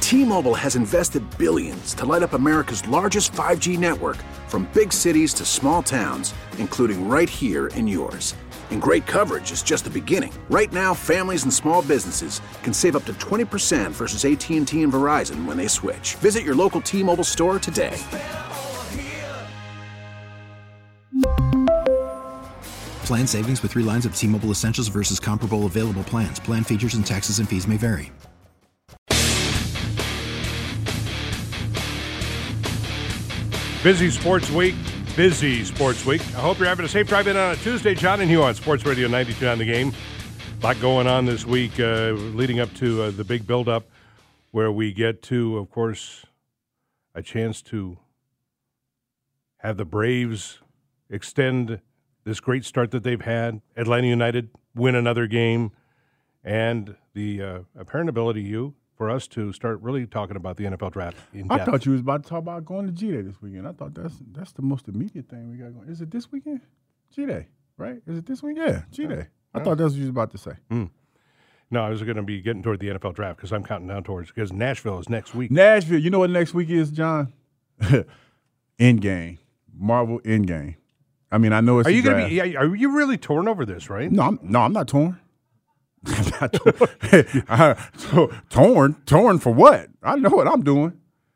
T-Mobile has invested billions to light up America's largest 5G network, from big cities to small towns, including right here in yours. And great coverage is just the beginning. Right now, families and small businesses can save up to 20% versus AT&T and Verizon when they switch. Visit your local T-Mobile store today. Plan savings with 3 lines of T-Mobile Essentials versus comparable available plans. Plan features and taxes and fees may vary. Busy sports week. I hope you're having a safe drive in on a Tuesday. John and Hugh on Sports Radio 92 on the Game. A lot going on this week leading up to the big build-up where we get to, of course, a chance to have the Braves extend this great start that they've had. Atlanta United win another game. And the apparent ability, Hugh, for us to start really talking about the NFL draft in depth. I thought you was about to talk about going to G-Day this weekend. I thought that's the most immediate thing we got going. Is it this weekend? G-Day, right? Is it this weekend? Yeah, G-Day. I thought that's what you was about to say. No, I was going to be getting toward the NFL draft because I'm counting down towards, because Nashville is next week. Nashville, you know what next week is, John? Endgame. Marvel Endgame. I mean, I know it's Are you really torn over this, right? No, I'm not torn. Torn for what? I know what I'm doing.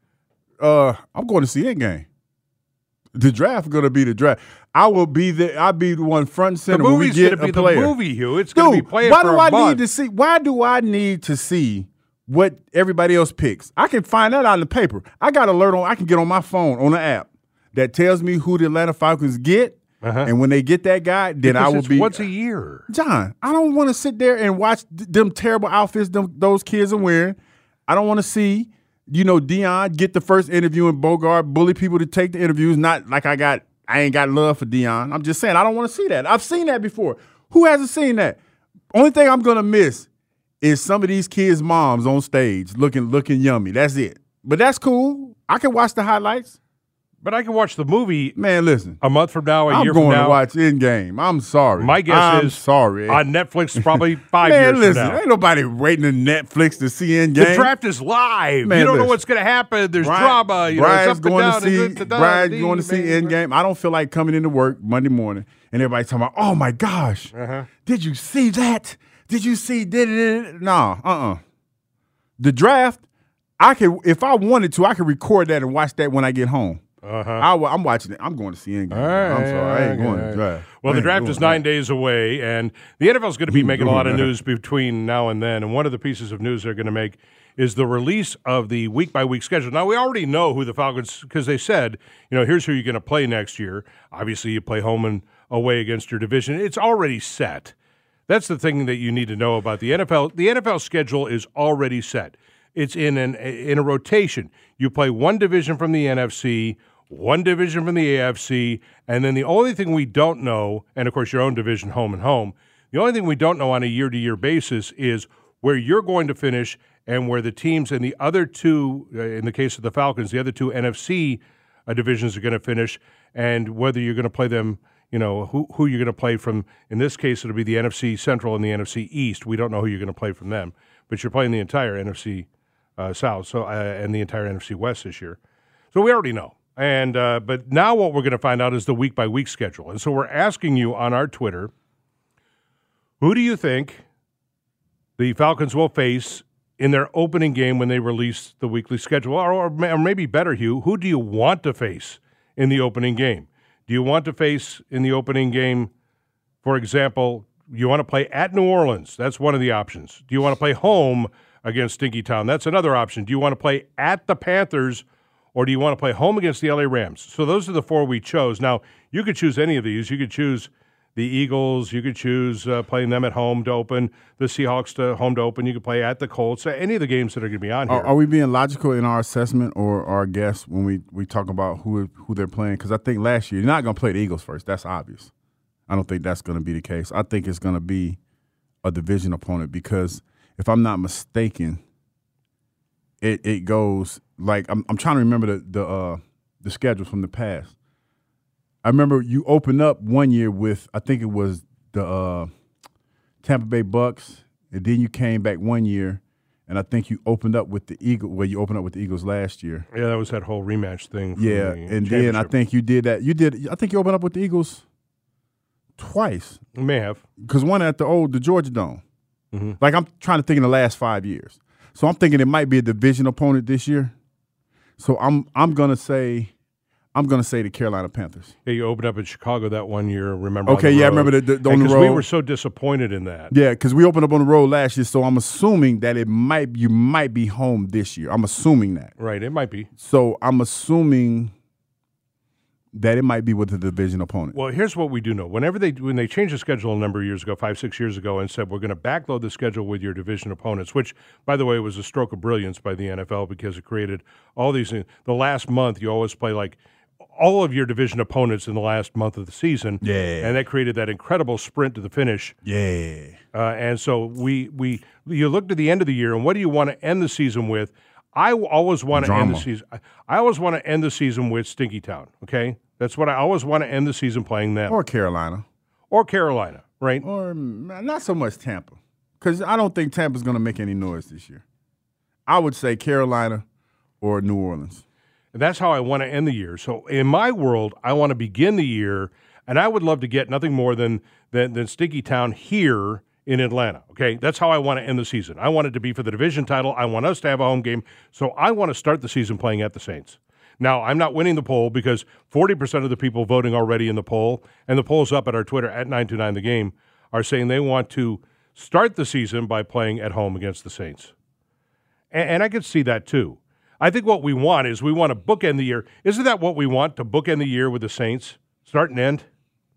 I'm going to see Endgame. The draft is going to be the draft. I will be there. I'll be the one front and center when we get a player. The movie, Hugh. It's going to be playing for a month. Why do I need to see what everybody else picks? I can find that out in the paper. I got alert on. I can get on my phone on the app that tells me who the Atlanta Falcons get. And when they get that guy, then I will be. Once a year. John, I don't want to sit there and watch them terrible outfits those kids are wearing. I don't want to see, Deion get the first interview and Bogart bully people to take the interviews. Not like I ain't got love for Deion. I'm just saying I don't want to see that. I've seen that before. Who hasn't seen that? Only thing I'm going to miss is some of these kids' moms on stage looking yummy. That's it. But that's cool. I can watch the highlights. But I can watch the movie. Man, listen. A month from now, a year from now. I'm going to watch Endgame. I'm sorry. My guess is sorry. On Netflix, probably 5 years from now. Man, listen. Ain't nobody waiting on Netflix to see Endgame. The draft is live. You don't know what's going to happen. There's drama. Brian's going to see Endgame. I don't feel like coming into work Monday morning and everybody talking about, oh my gosh, did you see that? Did you see? No, The draft, if I wanted to, I could record that and watch that when I get home. I'm watching it. I'm going to see Endgame. I'm sorry. I ain't going to the draft. Well, the draft is 9 days away, and the NFL is going to be making a lot of news between now and then. And one of the pieces of news they're going to make is the release of the week-by-week schedule. Now, we already know who the Falcons, because they said, here's who you're going to play next year. Obviously, you play home and away against your division. It's already set. That's the thing that you need to know about the NFL. The NFL schedule is already set. It's in a rotation. You play one division from the NFC, one division from the AFC, and then the only thing we don't know, and of course your own division, home and home, the only thing we don't know on a year-to-year basis is where you're going to finish and where the teams in the other two, in the case of the Falcons, the other two NFC divisions are going to finish, and whether you're going to play them, who you're going to play from. In this case, it'll be the NFC Central and the NFC East. We don't know who you're going to play from them, but you're playing the entire NFC South and the entire NFC West this year. So we already know. And but now what we're going to find out is the week-by-week schedule. And so we're asking you on our Twitter, who do you think the Falcons will face in their opening game when they release the weekly schedule? Or maybe better, Hugh, who do you want to face in the opening game? Do you want to face in the opening game, for example, you want to play at New Orleans? That's one of the options. Do you want to play home against Stinky Town? That's another option. Do you want to play at the Panthers, or do you want to play home against the LA Rams? So those are the four we chose. Now, you could choose any of these. You could choose the Eagles. You could choose playing them at home to open, the Seahawks to home to open. You could play at the Colts. Any of the games that are going to be on here. Are we being logical in our assessment or our guess when we talk about who they're playing? Because I think last year, you're not going to play the Eagles first. That's obvious. I don't think that's going to be the case. I think it's going to be a division opponent because if I'm not mistaken, it goes like I'm trying to remember the schedule from the past. I remember you opened up one year with, I think it was the Tampa Bay Bucks, and then you came back one year and I think you opened up with the Eagles. Well, you opened up with the Eagles last year. Yeah, that was that whole rematch thing. Yeah, and then I think you did that. I think you opened up with the Eagles twice. You may have. Because one at the Georgia Dome. Mm-hmm. Like, I'm trying to think in the last 5 years. So I'm thinking it might be a division opponent this year. So I'm gonna say the Carolina Panthers. Yeah, you opened up in Chicago that one year. Remember? Okay, yeah, I remember on the road. Because we were so disappointed in that. Yeah, because we opened up on the road last year. So I'm assuming that you might be home this year. I'm assuming that. Right, it might be. So I'm assuming that it might be with a division opponent. Well, here's what we do know. When they changed the schedule a number of years ago, 5-6 years ago, and said we're going to backload the schedule with your division opponents, which, by the way, was a stroke of brilliance by the NFL because it created all these things. The last month, you always play like all of your division opponents in the last month of the season. Yeah. And that created that incredible sprint to the finish. Yeah. And so you look to the end of the year, and what do you want to end the season with? I always want to end the season. I always want to end the season with Stinky Town, okay? That's what I always want to end the season playing them. Or Carolina, right? Or not so much Tampa, because I don't think Tampa's going to make any noise this year. I would say Carolina or New Orleans. And that's how I want to end the year. So in my world, I want to begin the year, and I would love to get nothing more than Stinky Town here in Atlanta, okay? That's how I want to end the season. I want it to be for the division title. I want us to have a home game. So I want to start the season playing at the Saints. Now, I'm not winning the poll because 40% of the people voting already in the poll, and the poll's up at our Twitter at 929thegame, are saying they want to start the season by playing at home against the Saints. And I could see that too. I think what we want is we want to bookend the year. Isn't that what we want, to bookend the year with the Saints? Start and end?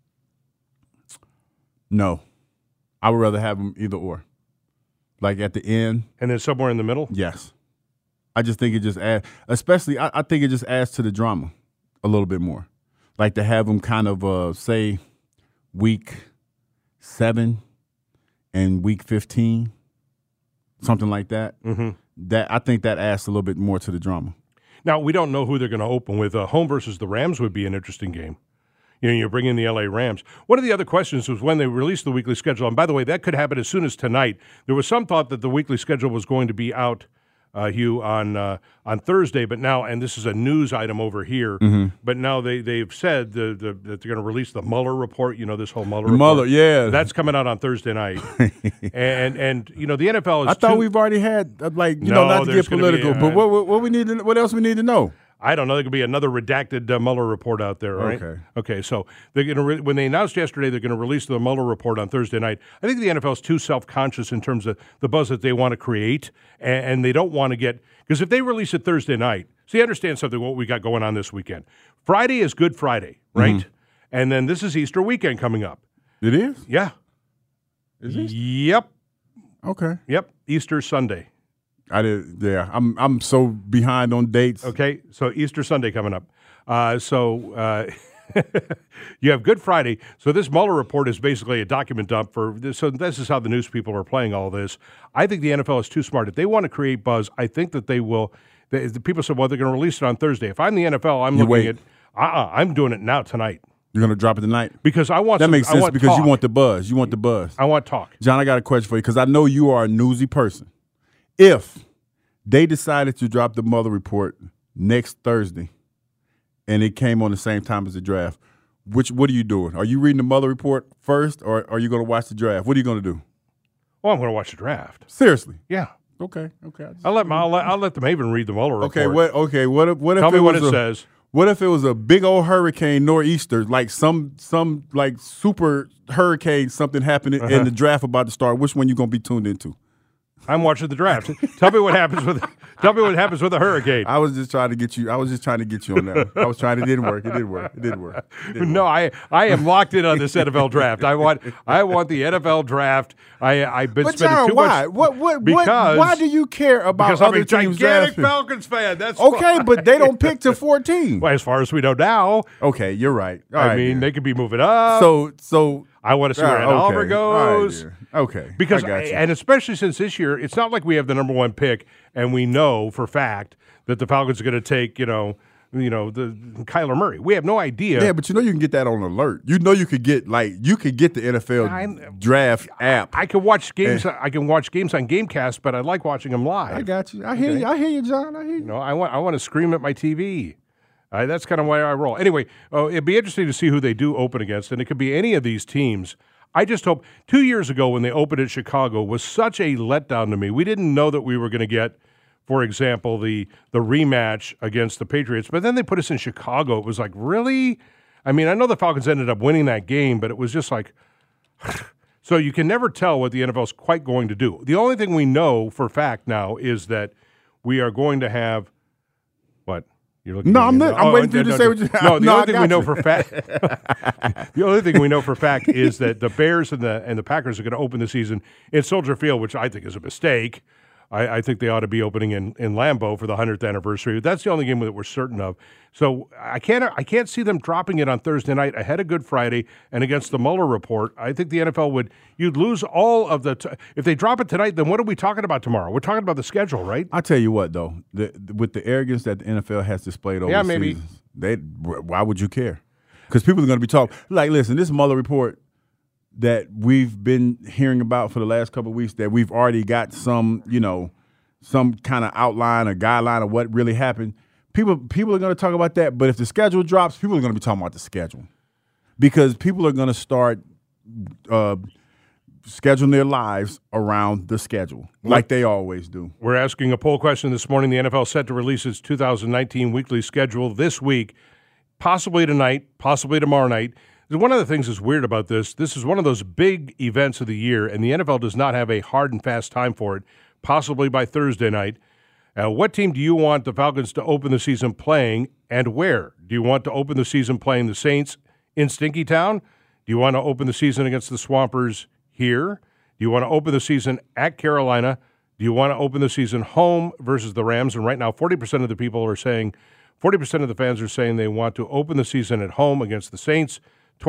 No. I would rather have them either or. Like at the end. And then somewhere in the middle? Yes. I just think it just adds, especially I think it just adds to the drama a little bit more. Like to have them kind of, say, week 7 and week 15, something like that. Mm-hmm. That I think that adds a little bit more to the drama. Now, we don't know who they're going to open with. Home versus the Rams would be an interesting game. You know, you bring in the L.A. Rams. One of the other questions was when they released the weekly schedule. And by the way, that could happen as soon as tonight. There was some thought that the weekly schedule was going to be out, Hugh, on Thursday. But now, and this is a news item over here, but now they've said that they're going to release the Mueller report. You know, this whole Mueller report. Mueller, yeah. That's coming out on Thursday night. and you know, the NFL is I thought we've already had, not to get political, but what else we need to know? I don't know. There could be another redacted Mueller report out there, right? Okay. So they're going to when they announced yesterday they're going to release the Mueller report on Thursday night. I think the NFL is too self-conscious in terms of the buzz that they want to create, and they don't want to get because if they release it Thursday night, see, understand something what we got going on this weekend. Friday is Good Friday, right? Mm-hmm. And then this is Easter weekend coming up. It is? Yeah. Is it? Yep. Okay. Yep. Easter Sunday. I did. Yeah, I'm so behind on dates. Okay, so Easter Sunday coming up. You have Good Friday. So this Mueller report is basically a document dump for this. So this is how the news people are playing all this. I think the NFL is too smart. If they want to create buzz, I think that they will. The people said, well, they're going to release it on Thursday. If I'm the NFL, I'm looking at. I'm doing it now tonight. You're going to drop it tonight? Because I want that makes sense because talk. You want the buzz. You want the buzz. I want talk. John, I got a question for you because I know you are a newsy person. If they decided to drop the Mueller report next Thursday and it came on the same time as the draft, what are you doing? Are you reading the Mueller report first or are you going to watch the draft? What are you going to do? Well, I'm going to watch the draft. Seriously? Yeah. Okay. I'll let them even read the Mueller report. What if Tell me what it says. What if it was a big old hurricane nor'easter, like some like super hurricane, something happened in the draft about to start? Which one you going to be tuned into? I'm watching the draft. Tell me what happens with a hurricane. I was just trying to get you on that. I was trying. It didn't work. No, I am locked in on this NFL draft. I want the NFL draft. I've been spending too much. Why do you care about because other I'm a teams gigantic drafting? Falcons fan. That's okay, but they don't pick to 14. Well, as far as we know now. Okay, you're right. I mean, they could be moving up. So I want to see where Oliver goes. Okay. Because, and especially since this year, it's not like we have the number one pick and we know for fact that the Falcons are going to take, the Kyler Murray. We have no idea. Yeah, but you can get that on alert. You could get the NFL draft app. I can watch games. I can watch games on GameCast, but I like watching them live. I got you. I hear you, John. I hear you. I want to scream at my TV. That's kind of why I roll. Anyway, it'd be interesting to see who they do open against, and it could be any of these teams. I just hope 2 years ago when they opened at Chicago was such a letdown to me. We didn't know that we were going to get, for example, the rematch against the Patriots, but then they put us in Chicago. It was like, really? I mean, I know the Falcons ended up winning that game, but it was just like, so you can never tell what the NFL is quite going to do. The only thing we know for fact now is that we are going to have, what? No, I'm not. I'm waiting for you to say what you. No, the only thing we know for fact. The only thing we know for fact is that the Bears and the Packers are going to open the season in Soldier Field, which I think is a mistake. I think they ought to be opening in Lambeau for the 100th anniversary. That's the only game that we're certain of. So I can't see them dropping it on Thursday night ahead of Good Friday and against the Mueller report. I think the NFL you'd lose all of if they drop it tonight, then what are we talking about tomorrow? We're talking about the schedule, right? I'll tell you what, though, with the arrogance that the NFL has displayed over the seasons, why would you care? Because people are going to be talking. Like, listen, this Mueller report that we've been hearing about for the last couple of weeks, that we've already got some kind of outline or guideline of what really happened. People are going to talk about that, but if the schedule drops, people are going to be talking about the schedule because people are going to start scheduling their lives around the schedule like they always do. We're asking a poll question this morning. The NFL set to release its 2019 weekly schedule this week, possibly tonight, possibly tomorrow night. One of the things that's weird about this is one of those big events of the year, and the NFL does not have a hard and fast time for it, possibly by Thursday night. What team do you want the Falcons to open the season playing, and where? Do you want to open the season playing the Saints in Stinky Town? Do you want to open the season against the Swampers here? Do you want to open the season at Carolina? Do you want to open the season home versus the Rams? And right now, 40% of the people are saying, 40% of the fans are saying they want to open the season at home against the Saints.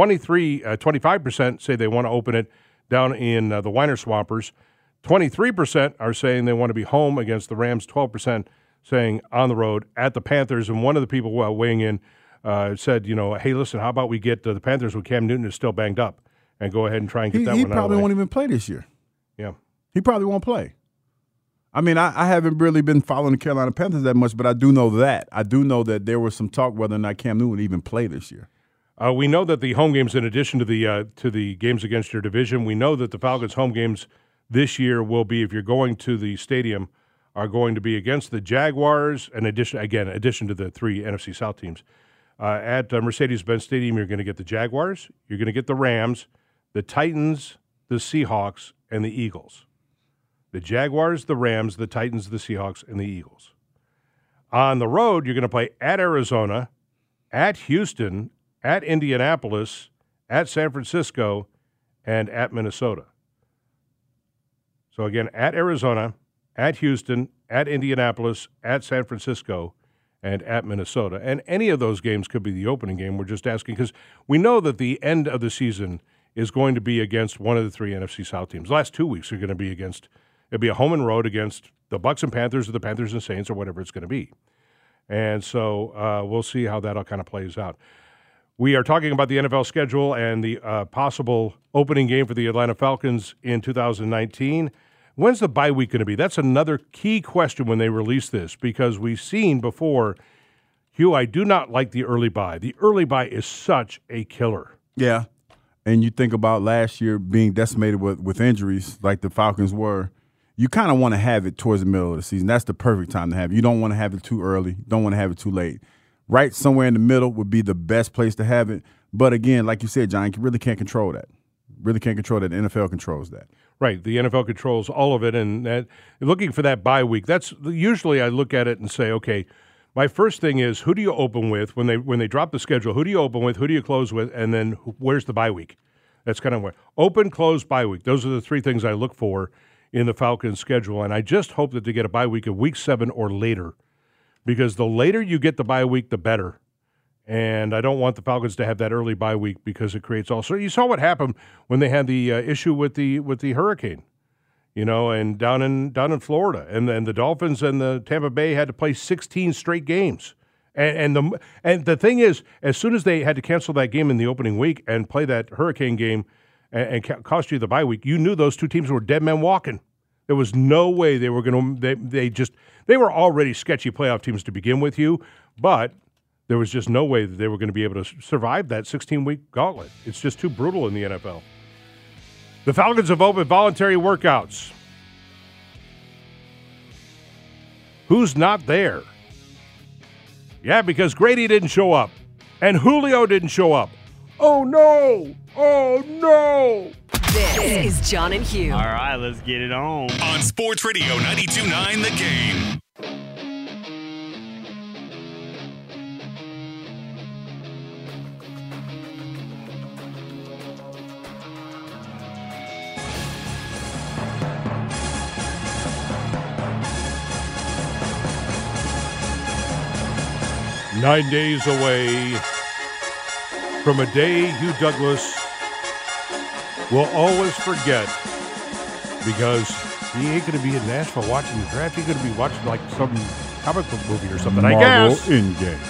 25% say they want to open it down in the Weiner Swampers. 23% are saying they want to be home against the Rams. 12% saying on the road at the Panthers. And one of the people weighing in said, hey, listen, how about we get the Panthers when Cam Newton is still banged up and go ahead and try and get that one out of the way. He probably won't even play this year. Yeah. He probably won't play. I mean, I haven't really been following the Carolina Panthers that much, but I do know that. I do know that there was some talk whether or not Cam Newton would even play this year. We know that the home games, in addition to the games against your division, we know that the Falcons' home games this year will be, if you're going to the stadium, are going to be against the Jaguars, in addition to the three NFC South teams. At Mercedes-Benz Stadium, you're going to get the Jaguars, you're going to get the Rams, the Titans, the Seahawks, and the Eagles. The Jaguars, the Rams, the Titans, the Seahawks, and the Eagles. On the road, you're going to play at Arizona, at Houston, at Indianapolis, at San Francisco, and at Minnesota. So again, at Arizona, at Houston, at Indianapolis, at San Francisco, and at Minnesota. And any of those games could be the opening game. We're just asking because we know that the end of the season is going to be against one of the three NFC South teams. The last 2 weeks are going to be it'll be a home and road against the Bucs and Panthers or the Panthers and Saints or whatever it's going to be. And so we'll see how that all kind of plays out. We are talking about the NFL schedule and the possible opening game for the Atlanta Falcons in 2019. When's the bye week going to be? That's another key question when they release this because we've seen before, Hugh, I do not like the early bye. The early bye is such a killer. Yeah, and you think about last year being decimated with injuries like the Falcons were, you kind of want to have it towards the middle of the season. That's the perfect time to have it. You don't want to have it too early. Don't want to have it too late. Right somewhere in the middle would be the best place to have it. But again, like you said, John, you really can't control that. Really can't control that. The NFL controls that. Right. The NFL controls all of it. And looking for that bye week, that's usually I look at it and say, okay, my first thing is who do you open with when they drop the schedule? Who do you open with? Who do you close with? And then where's the bye week? That's kind of what open, close, bye week. Those are the three things I look for in the Falcons schedule. And I just hope that they get a bye week of week 7 or later. Because the later you get the bye week, the better. And I don't want the Falcons to have that early bye week because it creates all. So you saw what happened when they had the issue with the hurricane, and down in Florida, and the Dolphins and the Tampa Bay had to play 16 straight games, And the thing is, as soon as they had to cancel that game in the opening week and play that Hurricane game and cost you the bye week, you knew those two teams were dead men walking. There was no way they were going to. They were already sketchy playoff teams to begin with, but there was just no way that they were going to be able to survive that 16-week gauntlet. It's just too brutal in the NFL. The Falcons have opened voluntary workouts. Who's not there? Yeah, because Grady didn't show up. And Julio didn't show up. Oh, no. Oh, no. This is John and Hugh. All right, let's get it on. On Sports Radio 92.9 The Game. Nine days away from a day Hugh Douglas will always forget, because he ain't going to be in Nashville watching the draft. He's going to be watching like some comic book movie or something, Marvel I guess. Endgame.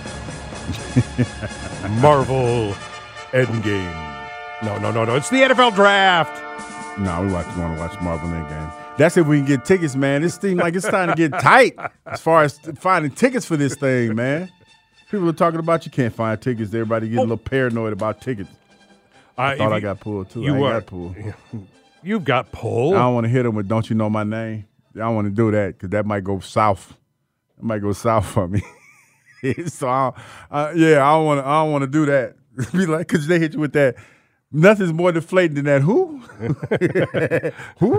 Marvel Endgame. No. It's the NFL draft. No, we want to watch Marvel Endgame. That's if we can get tickets, man. This seems like it's starting to get tight as far as finding tickets for this thing, man. People are talking about you can't find tickets. Everybody getting a little paranoid about tickets. I thought I got pulled, too. I ain't got pulled. You've got pulled. I don't want to hit them with "Don't you know my name?" I don't want to do that because that might go south. It might go south for me. So, I don't want to do that. Be like, because they hit you with that. Nothing's more deflating than that. Who? Who?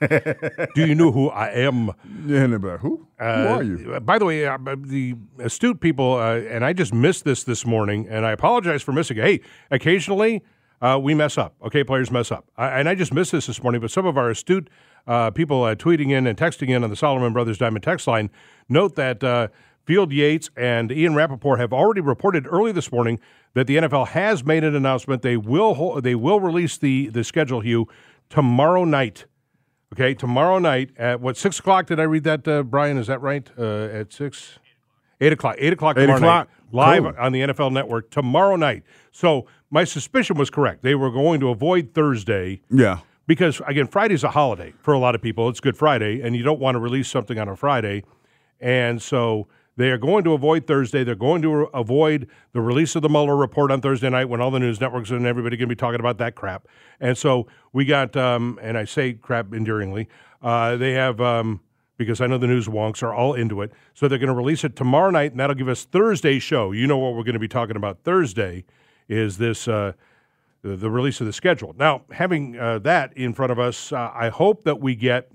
Do you know who I am? Yeah, and they're like, who? Who are you? By the way, the astute people, and I just missed this morning, and I apologize for missing it. Hey, occasionally we mess up. Okay, players mess up. And I just missed this morning, but some of our astute people tweeting in and texting in on the Solomon Brothers Diamond text line note that Field Yates and Ian Rappaport have already reported early this morning that the NFL has made an announcement. They will release the schedule, Hugh, tomorrow night. Okay, tomorrow night at 6 o'clock? Did I read that, Brian? Is that right? At 6? 8 o'clock. 8 o'clock tomorrow night. Live on the NFL Network tomorrow night. So my suspicion was correct. They were going to avoid Thursday. Yeah. Because, again, Friday's a holiday for a lot of people. It's Good Friday, and you don't want to release something on a Friday. And so they are going to avoid Thursday. They're going to avoid the release of the Mueller report on Thursday night when all the news networks and everybody going to be talking about that crap. And so we got, and I say crap endearingly, they have, because I know the news wonks are all into it, so they're going to release it tomorrow night, and that'll give us Thursday's show. You know what we're going to be talking about Thursday is this, the release of the schedule. Now, having that in front of us, I hope that we get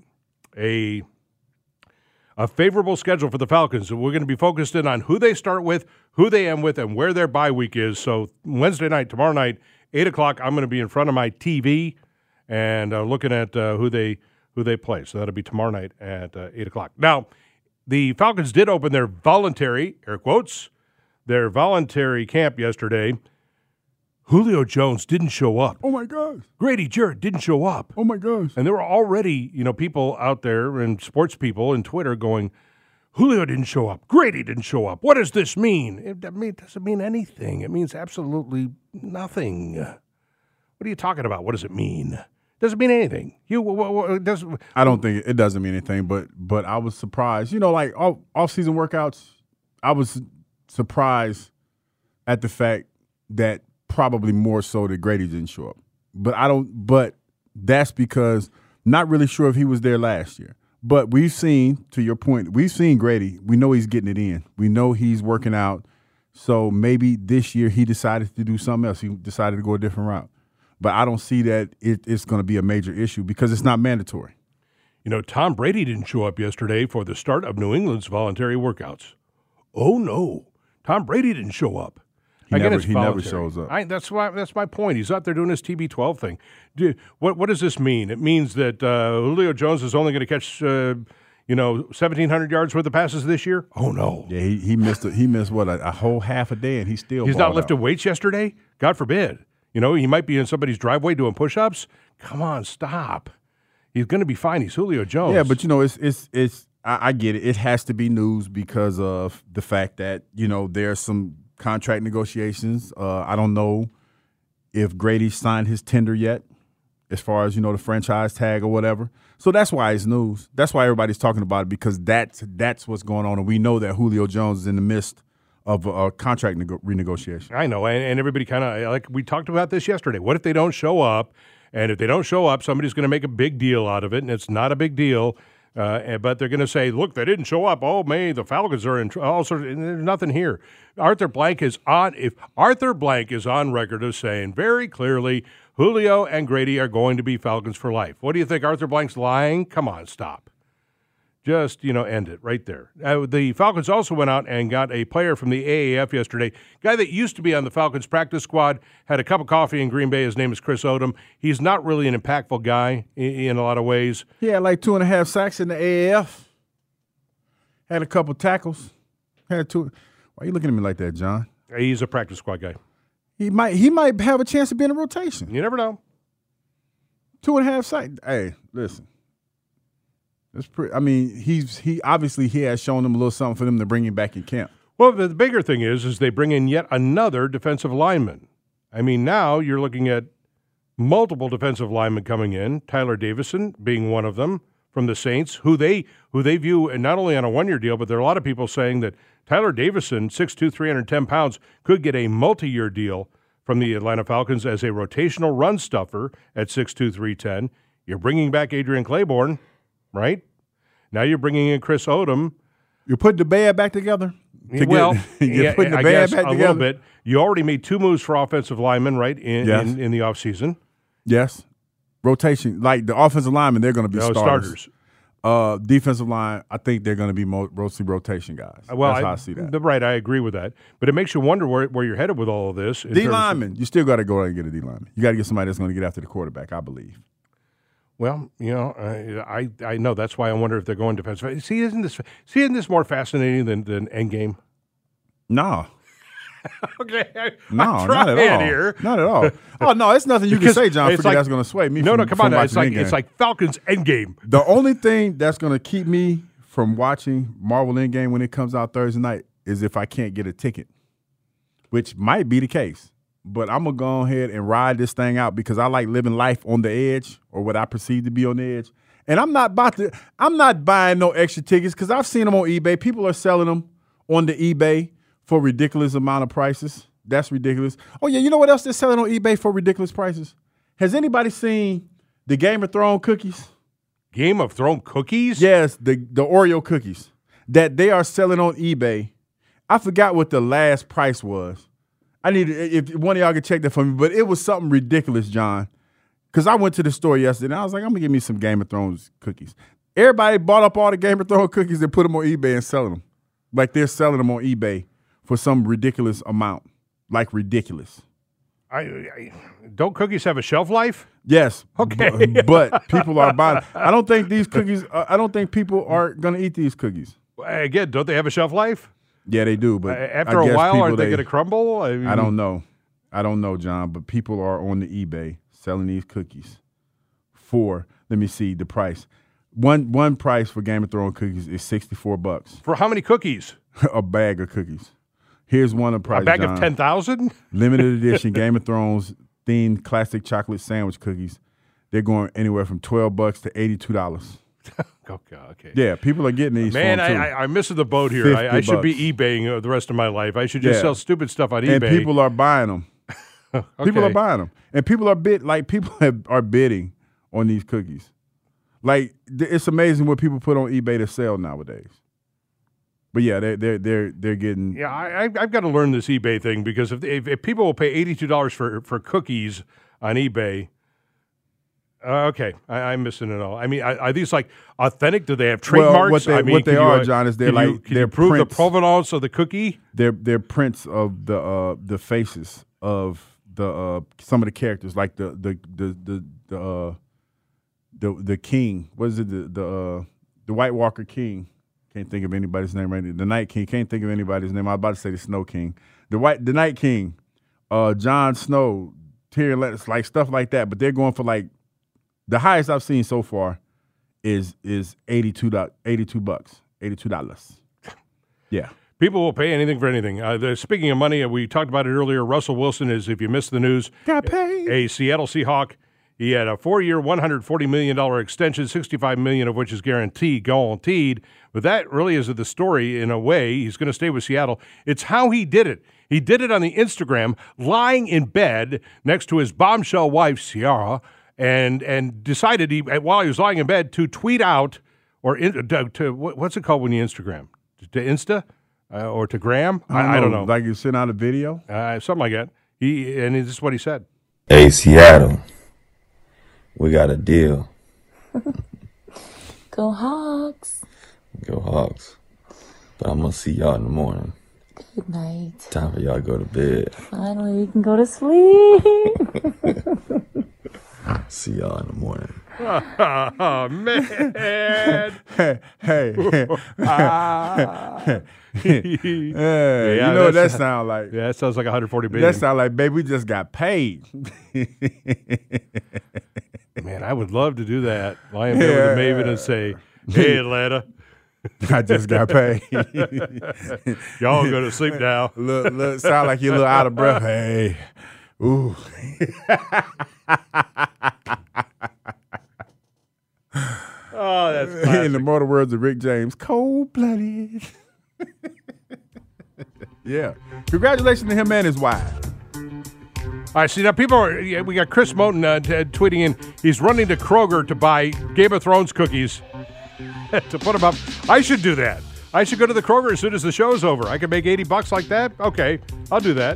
a favorable schedule for the Falcons. So we're going to be focused in on who they start with, who they end with, and where their bye week is. So Wednesday night, tomorrow night, 8 o'clock, I'm going to be in front of my TV and looking at who they play. So that'll be tomorrow night at 8 o'clock. Now, the Falcons did open their voluntary, air quotes, their voluntary camp yesterday. Julio Jones didn't show up. Oh, my gosh. Grady Jarrett didn't show up. Oh, my gosh. And there were already, people out there and sports people and Twitter going, Julio didn't show up. Grady didn't show up. What does this mean? It doesn't mean anything. It means absolutely nothing. What are you talking about? What does it mean? It doesn't mean anything. I don't think it doesn't mean anything, but I was surprised. Like off-season workouts, I was surprised at the fact that probably more so that Grady didn't show up. But that's because not really sure if he was there last year. But we've seen, to your point, we've seen Grady. We know he's getting it in. We know he's working out. So maybe this year he decided to do something else. He decided to go a different route. But I don't see that it's going to be a major issue because it's not mandatory. Tom Brady didn't show up yesterday for the start of New England's voluntary workouts. Oh, no. Tom Brady didn't show up. He never shows up. That's my point. He's out there doing his TB12 thing. What does this mean? It means that Julio Jones is only going to catch 1,700 yards worth of passes this year. Oh no! Yeah, he missed a whole half a day, and he's not lifted weights yesterday. God forbid. He might be in somebody's driveway doing push-ups. Come on, stop. He's going to be fine. He's Julio Jones. Yeah, but I get it. It has to be news because of the fact that, there's some contract negotiations. I don't know if Grady signed his tender yet as far as, the franchise tag or whatever. So that's why it's news. That's why everybody's talking about it, because that's what's going on. And we know that Julio Jones is in the midst of a contract renegotiation. I know, and everybody kind of, like we talked about this yesterday. What if they don't show up? And if they don't show up, somebody's going to make a big deal out of it, and it's not a big deal. But they're going to say, look, they didn't show up. Oh, the Falcons are in all sorts. And there's nothing here. Arthur Blank is on. If Arthur Blank is on record as saying very clearly, Julio and Grady are going to be Falcons for life. What do you think? Arthur Blank's lying? Come on, stop. Just, end it right there. The Falcons also went out and got a player from the AAF yesterday, guy that used to be on the Falcons practice squad, had a cup of coffee in Green Bay. His name is Chris Odom. He's not really an impactful guy in a lot of ways. He had like 2.5 sacks in the AAF. Had a couple tackles. Had 2. Why are you looking at me like that, John? He's a practice squad guy. He might have a chance to be in a rotation. You never know. 2.5 sacks. Hey, listen. That's pretty. I mean, he obviously has shown them a little something for them to bring him back in camp. Well, the bigger thing is they bring in yet another defensive lineman. I mean, now you're looking at multiple defensive linemen coming in. Tyler Davison being one of them from the Saints, who they view, and not only on a one-year deal, but there are a lot of people saying that Tyler Davison, 6'2", 310 pounds, could get a multi-year deal from the Atlanta Falcons as a rotational run stuffer at 6'2", 310. You're bringing back Adrian Claiborne. Right? Now you're bringing in Chris Odom. You put the band back together? You're putting the band back together? A little bit. You already made 2 moves for offensive linemen, right, in the offseason. Yes. Rotation. Like the offensive linemen, they're going to be starters. Defensive line, I think they're going to be mostly rotation guys. Well, that's how I see that. Right, I agree with that. But it makes you wonder where you're headed with all of this. D-lineman. You still got to go out and get a D-lineman. You got to get somebody that's going to get after the quarterback, I believe. Well, I know that's why I wonder if they're going defensive. See, isn't this more fascinating than Endgame? No. Okay, no, not at all. Here. Not at all. Oh no, it's nothing you can say, John. That's going to sway me. No, come on. It's like Falcons Endgame. The only thing that's going to keep me from watching Marvel Endgame when it comes out Thursday night is if I can't get a ticket, which might be the case. But I'm going to go ahead and ride this thing out because I like living life on the edge, or what I perceive to be on the edge. And I'm not buying no extra tickets because I've seen them on eBay. People are selling them on the eBay for ridiculous amount of prices. That's ridiculous. Oh, yeah, you know what else they're selling on eBay for ridiculous prices? Has anybody seen the Game of Thrones cookies? Game of Thrones cookies? Yes, the Oreo cookies that they are selling on eBay. I forgot what the last price was. I need if one of y'all could check that for me, but it was something ridiculous, John. Because I went to the store yesterday and I was like, I'm gonna give me some Game of Thrones cookies. Everybody bought up all the Game of Thrones cookies and put them on eBay and selling them. Like they're selling them on eBay for some ridiculous amount. Like ridiculous. Don't cookies have a shelf life? Yes. Okay. But people are buying. I don't think these cookies. I don't think people are gonna eat these cookies. Again, don't they have a shelf life? Yeah, they do. But after a while, are they going to crumble? I don't know, John. But people are on the eBay selling these cookies for. Let me see the price. One price for Game of Thrones cookies is $64. For how many cookies? A bag of cookies. Here's one of the price. A bag John. of 10,000. Limited edition Game of Thrones themed classic chocolate sandwich cookies. They're going anywhere from $12 to $82. Okay. Yeah, people are getting these. Man, I'm missing the boat here. I should be eBaying the rest of my life. I should just sell stupid stuff on eBay. And people are buying them. Okay. People are buying them, and people are are bidding on these cookies. Like it's amazing what people put on eBay to sell nowadays. But yeah, they're getting. Yeah, I've got to learn this eBay thing because if people will pay $82 for cookies on eBay. Okay, I'm missing it all. I mean, are these like authentic? Do they have trademarks? Well, what they are, John, is they're like they're prove prints, the provenance of the cookie. They're prints of the faces of the some of the characters, like the king. What is it? The White Walker King. Can't think of anybody's name right now. The Night King. Can't think of anybody's name. I was about to say the Snow King. The Night King. Jon Snow. Tyrion, like stuff like that. But they're going for like. The highest I've seen so far is $82. Yeah. People will pay anything for anything. Speaking of money, we talked about it earlier. Russell Wilson is, if you missed the news, Got paid. a Seattle Seahawk. He had a 4-year, $140 million extension, $65 million of which is guaranteed. But that really isn't the story in a way. He's going to stay with Seattle. It's how he did it. He did it on the Instagram, lying in bed next to his bombshell wife, Ciara, and decided while he was lying in bed to tweet out what's it called when you Instagram? To Insta? Or to Graham? I don't know. Like you sent out a video? Something like that. This is what he said. Hey, Seattle, we got a deal. Go Hawks. Go Hawks. But I'm going to see y'all in the morning. Good night. Time for y'all to go to bed. Finally, we can go to sleep. See y'all in the morning. Oh, man. Hey. You know what that sounds like? Yeah, that sounds like $140 billion. That sounds like, baby, we just got paid. Man, I would love to do that. Lie in bed with a Maven and say, hey, Atlanta. I just got paid. Y'all go to sleep now. Look, sound like you're a little out of breath. Hey. Ooh. Oh, that's classic. In the mortal words of Rick James, cold-blooded. Yeah. Congratulations to him and his wife. All right, see, now we got Chris Moten tweeting in, he's running to Kroger to buy Game of Thrones cookies to put them up. I should do that. I should go to the Kroger as soon as the show's over. I can make $80 like that? Okay, I'll do that.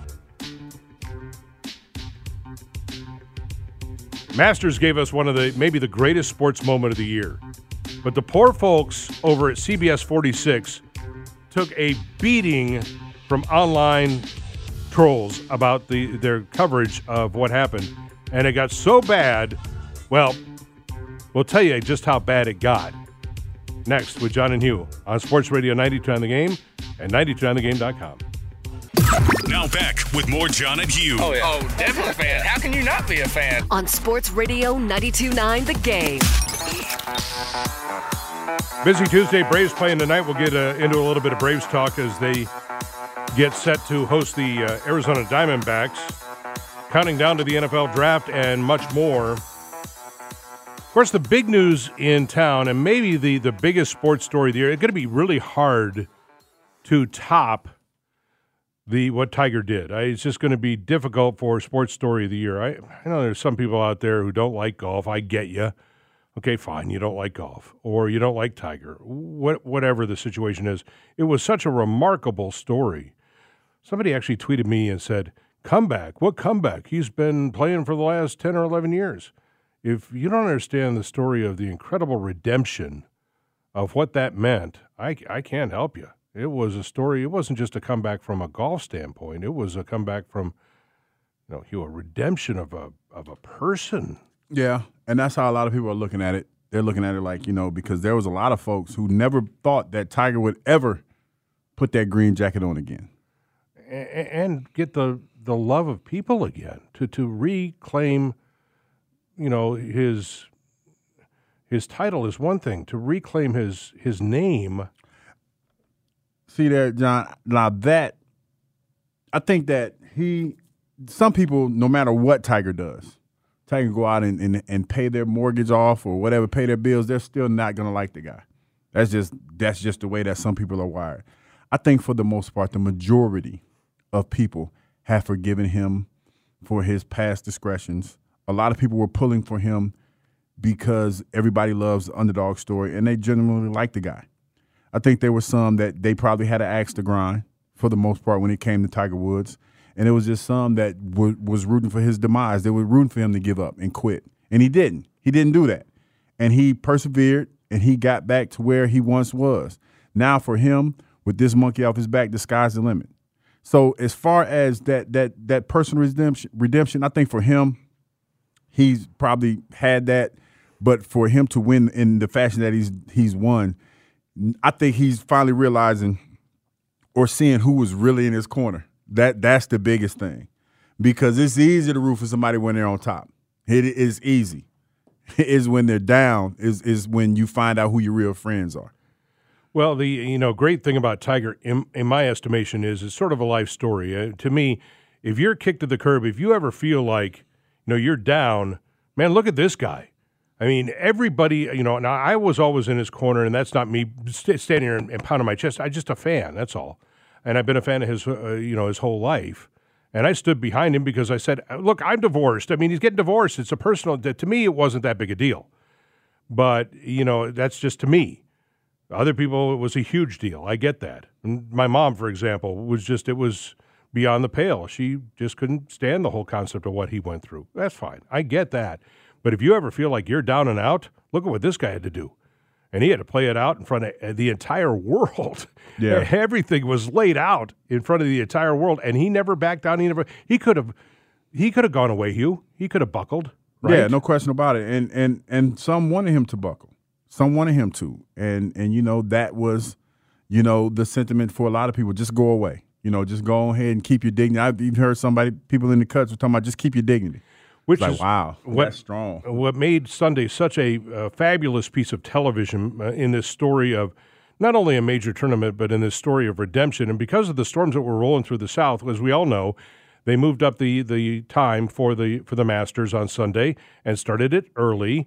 Masters gave us maybe the greatest sports moment of the year. But the poor folks over at CBS 46 took a beating from online trolls about their coverage of what happened. And it got so bad, well, we'll tell you just how bad it got. Next with John and Hugh on Sports Radio 92 on the Game and 92onthegame.com. Now back with more John and Hugh. Oh, yeah. Oh, definitely a fan. How can you not be a fan? On Sports Radio 92.9 The Game. Busy Tuesday. Braves playing tonight. We'll get into a little bit of Braves talk as they get set to host the Arizona Diamondbacks. Counting down to the NFL draft and much more. Of course, the big news in town, and maybe the biggest sports story of the year, it's going to be really hard to top what Tiger did. It's just going to be difficult for sports story of the year. I know there's some people out there who don't like golf. I get you. Okay, fine, you don't like golf, or you don't like Tiger, whatever the situation is. It was such a remarkable story. Somebody actually tweeted me and said, comeback, what comeback? He's been playing for the last 10 or 11 years. If you don't understand the story of the incredible redemption of what that meant, I can't help you. It was a story. It wasn't just a comeback from a golf standpoint. It was a comeback from, a redemption of a person. Yeah, and that's how a lot of people are looking at it. They're looking at it like, because there was a lot of folks who never thought that Tiger would ever put that green jacket on again. And get the love of people again, to reclaim, his title is one thing. To reclaim his name. See there, John, now that, I think that some people, no matter what Tiger does, Tiger can go out and pay their mortgage off or whatever, pay their bills, they're still not going to like the guy. That's just the way that some people are wired. I think for the most part, the majority of people have forgiven him for his past discretions. A lot of people were pulling for him because everybody loves the underdog story, and they genuinely like the guy. I think there were some that they probably had an axe to grind for the most part when it came to Tiger Woods. And it was just some that was rooting for his demise. They were rooting for him to give up and quit. And he didn't. He didn't do that. And he persevered, and he got back to where he once was. Now for him, with this monkey off his back, the sky's the limit. So as far as that personal redemption, I think for him, he's probably had that. But for him to win in the fashion that he's won, I think he's finally realizing or seeing who was really in his corner. That's the biggest thing, because it's easy to root for somebody when they're on top. It is easy. is when they're down, is when you find out who your real friends are. Well, the great thing about Tiger, in my estimation, is it's sort of a life story. To me, if you're kicked to the curb, if you ever feel like you're down, man, look at this guy. I mean, everybody, now I was always in his corner, and that's not me standing here and pounding my chest. I'm just a fan, that's all. And I've been a fan of his, his whole life. And I stood behind him because I said, look, I'm divorced. I mean, he's getting divorced. It's a personal, to me, it wasn't that big a deal. But, that's just to me. Other people, it was a huge deal. I get that. And my mom, for example, it was beyond the pale. She just couldn't stand the whole concept of what he went through. That's fine. I get that. But if you ever feel like you're down and out, look at what this guy had to do. And he had to play it out in front of the entire world. Yeah. Everything was laid out in front of the entire world, and he never backed down. He could have gone away, Hugh. He could have buckled. Right? Yeah, no question about it. And some wanted him to buckle. Some wanted him to. And that was, the sentiment for a lot of people. Just go away. Just go ahead and keep your dignity. I've even heard people in the cuts were talking about just keep your dignity. Which is, is wow, that's strong. What made Sunday such a fabulous piece of television in this story of not only a major tournament, but in this story of redemption. And because of the storms that were rolling through the South, as we all know, they moved up the time for the Masters on Sunday and started it early.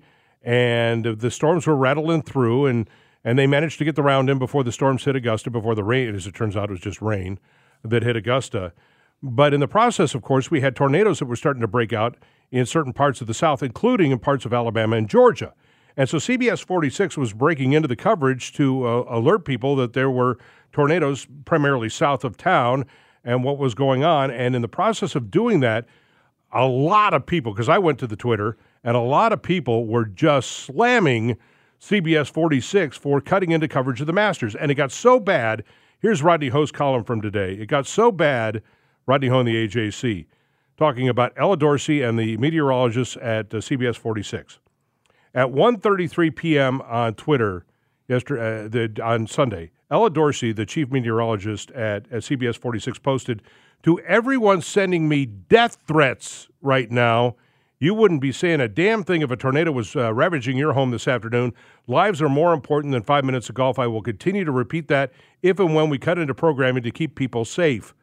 And the storms were rattling through, and they managed to get the round in before the storms hit Augusta, before the rain, as it turns out, it was just rain that hit Augusta. But in the process, of course, we had tornadoes that were starting to break out in certain parts of the South, including in parts of Alabama and Georgia. And so CBS 46 was breaking into the coverage to alert people that there were tornadoes primarily south of town and what was going on. And in the process of doing that, a lot of people, because I went to the Twitter, and a lot of people were just slamming CBS 46 for cutting into coverage of the Masters. And it got so bad. Here's Rodney Ho's column from today. It got so bad, Rodney Ho in the AJC, talking about Ella Dorsey and the meteorologists at CBS 46. At 1:33 p.m. on Twitter on Sunday, Ella Dorsey, the chief meteorologist at CBS 46, posted, "To everyone sending me death threats right now, you wouldn't be saying a damn thing if a tornado was ravaging your home this afternoon. Lives are more important than 5 minutes of golf. I will continue to repeat that if and when we cut into programming to keep people safe."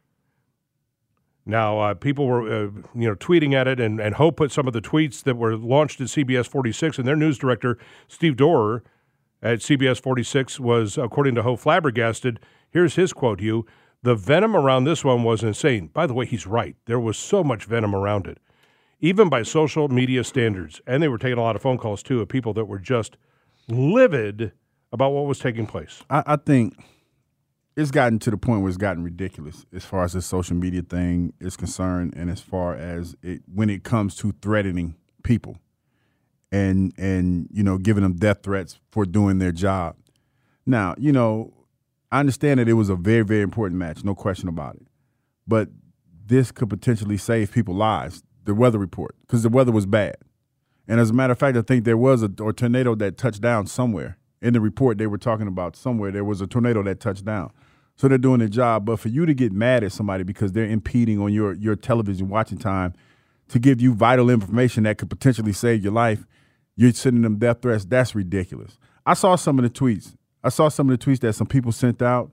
Now, people were, tweeting at it, and Ho put some of the tweets that were launched at CBS 46, and their news director, Steve Dorer, at CBS 46 was, according to Ho, flabbergasted. Here's his quote, Hugh. "The venom around this one was insane." By the way, he's right. There was so much venom around it, even by social media standards. And they were taking a lot of phone calls, too, of people that were just livid about what was taking place. I think it's gotten to the point where it's gotten ridiculous as far as the social media thing is concerned, and as far as when it comes to threatening people and giving them death threats for doing their job. Now, I understand that it was a very, very important match, no question about it. But this could potentially save people's lives, the weather report, because the weather was bad. And as a matter of fact, I think there was a tornado that touched down somewhere. In the report they were talking about, somewhere there was a tornado that touched down. So they're doing their job. But for you to get mad at somebody because they're impeding on your television watching time to give you vital information that could potentially save your life, you're sending them death threats, that's ridiculous. I saw some of the tweets. That some people sent out,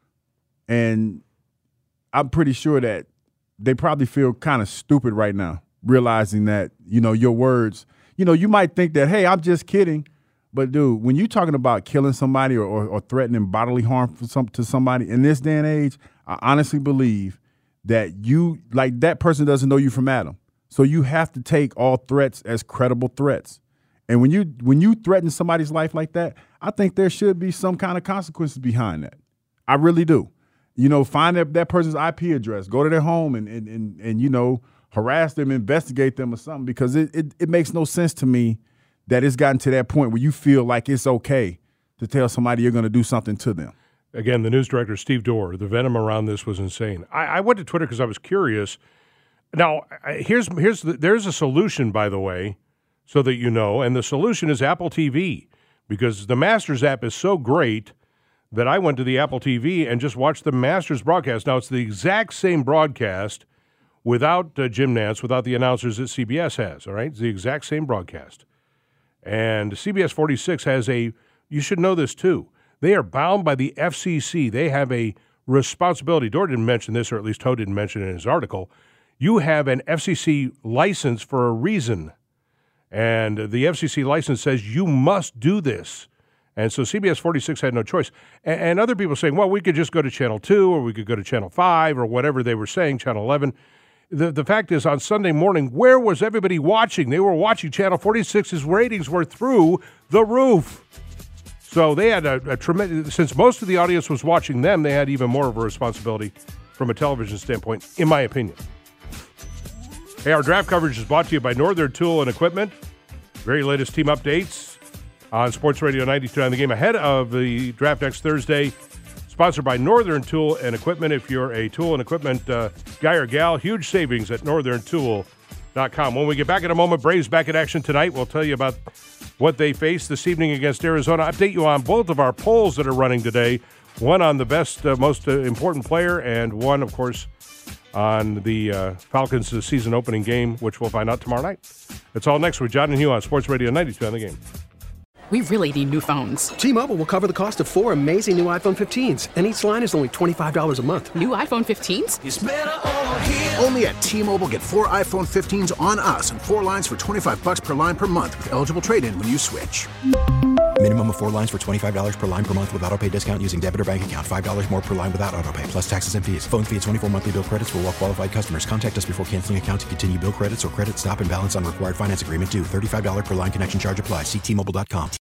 and I'm pretty sure that they probably feel kind of stupid right now, realizing that, your words, you might think that, hey, I'm just kidding. But, dude, when you're talking about killing somebody or threatening bodily harm to somebody in this day and age, I honestly believe that that person doesn't know you from Adam. So you have to take all threats as credible threats. And when you threaten somebody's life like that, I think there should be some kind of consequences behind that. I really do. Find that person's IP address, go to their home and harass them, investigate them or something, because it makes no sense to me that it's gotten to that point where you feel like it's okay to tell somebody you're going to do something to them. Again, the news director, Steve Dorer, the venom around this was insane. I went to Twitter because I was curious. Now, there's a solution, by the way, so that you know, and the solution is Apple TV, because the Masters app is so great that I went to the Apple TV and just watched the Masters broadcast. Now, it's the exact same broadcast without Jim Nantz, without the announcers that CBS has, all right? It's the exact same broadcast. And CBS 46 has you should know this too, they are bound by the FCC. They have a responsibility. Dora didn't mention this, or at least Toe didn't mention it in his article. You have an FCC license for a reason. And the FCC license says you must do this. And so CBS 46 had no choice. And other people saying, well, we could just go to Channel 2 or we could go to Channel 5 or whatever they were saying, Channel 11. The fact is, on Sunday morning, where was everybody watching? They were watching Channel 46's ratings were through the roof. So they had a tremendous, since most of the audience was watching them, they had even more of a responsibility from a television standpoint, in my opinion. Hey, our draft coverage is brought to you by Northern Tool and Equipment. Very latest team updates on Sports Radio 92.9 The Game ahead of the draft next Thursday. Sponsored by Northern Tool and Equipment. If you're a tool and equipment guy or gal, huge savings at northerntool.com. When we get back in a moment, Braves back in action tonight. We'll tell you about what they face this evening against Arizona. Update you on both of our polls that are running today. One on the best, most important player, and one, of course, on the Falcons' season opening game, which we'll find out tomorrow night. That's all next with John and Hugh on Sports Radio 92 on The Game. We really need new phones. T-Mobile will cover the cost of 4 amazing new iPhone 15s, and each line is only $25 a month. New iPhone 15s? It's better over here. Only at T-Mobile, get 4 iPhone 15s on us and 4 lines for $25 per line per month with eligible trade-in when you switch. Minimum of 4 lines for $25 per line per month with autopay discount using debit or bank account. $5 more per line without autopay, plus taxes and fees. Phone fee at 24 monthly bill credits for well-qualified customers. Contact us before canceling account to continue bill credits or credit stop and balance on required finance agreement due. $35 per line connection charge applies. See T-Mobile.com.